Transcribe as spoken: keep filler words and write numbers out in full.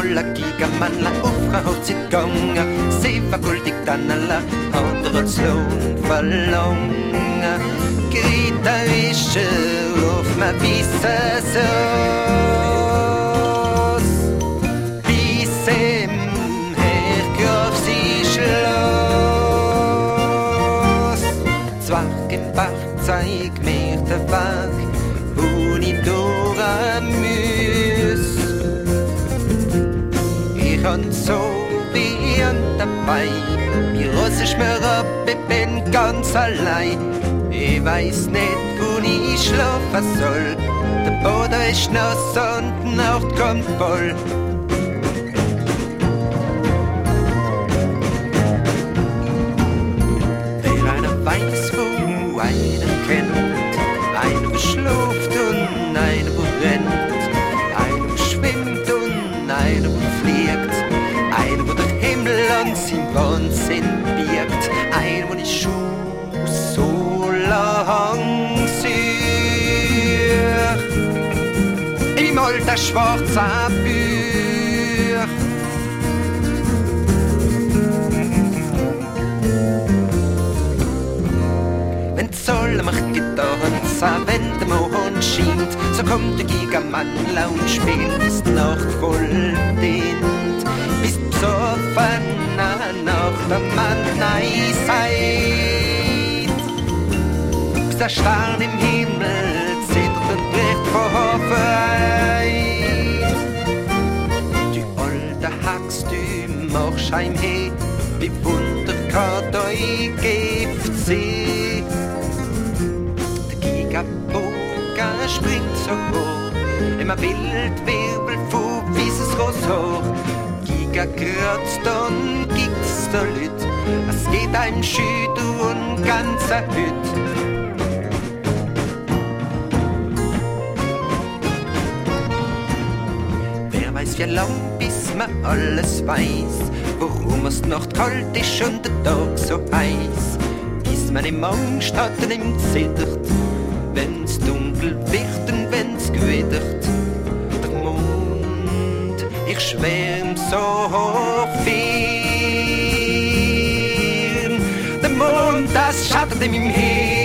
alla gigamanla offra hotzitgonga se fakultig danalla Haderotslon verlonga Grita wische auf ma visa sos Bisem hergraf sie schloss Zwach im Bach zeig mir der Wag Unidora müs Ich han so wie an dabei Mir russisch mir ab, ich bin ganz allein Ich weiß nicht, wo ich schlafen soll Der Boden ist nass und die Nacht kommt voll Wer einer weiß, wo einer kennt Einer, wo schläft und einer, wo rennt Einer, wo schwimmt und einer, wo fliegt Einer, wo der Himmel an seinem Wahnsinn birgt Einer, wo die Schuhe so lang süß Im alten schwarzen Buch Wenn die Sonne mich getan sah, wenn der Mond scheint So kommt der Gigamann und spielt bis die Nacht voll dient Bis besoffen nach der Mann nein seid Bis der Stern im Himmel zittert und bricht vor Hoffnung Die alte Hax, du machst heimher Wie Wunder kann euch Gift sein Der Gigaboga springt so hoch Immer wild wirbelt von weißes Rosshaar Giga kratzt und gibt's da Lüt Es geht einem Schüt und ganzer Hüt Wer weiß wie lang bis man alles weiß Warum es die Nacht kalt ist und der Tag so heiß Bis man im Angst hat und im Zittert Wenn's dunkel wird und wenn's gewittert Der Mond, ich schwärm so hoch viel Der Mond, das schattert in meinem Hirn